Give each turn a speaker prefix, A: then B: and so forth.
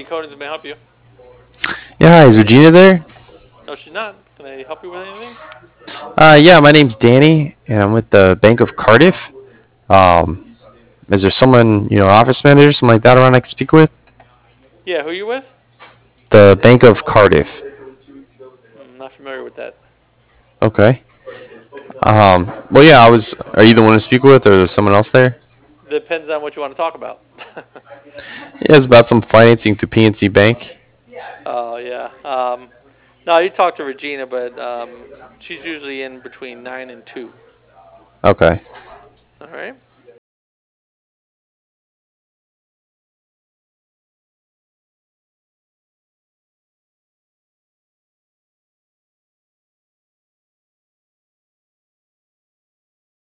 A: Conan's may I help you?
B: Yeah, hi, is Regina there?
A: No, she's not. Can I help you with anything?
B: Yeah, my name's Danny, and I'm with the Bank of Cardiff. Um, is there someone, office manager, something like that around I can speak with?
A: Yeah, who are you with?
B: The Bank of Cardiff.
A: I'm not familiar with that.
B: Okay. Well, yeah, are you the one to speak with, or is someone else there?
A: Depends on what you want to talk about.
B: Yeah, it's about some financing through PNC Bank.
A: Oh yeah. No, you talk to Regina, but she's usually in between 9 and 2.
B: Okay.
A: All right.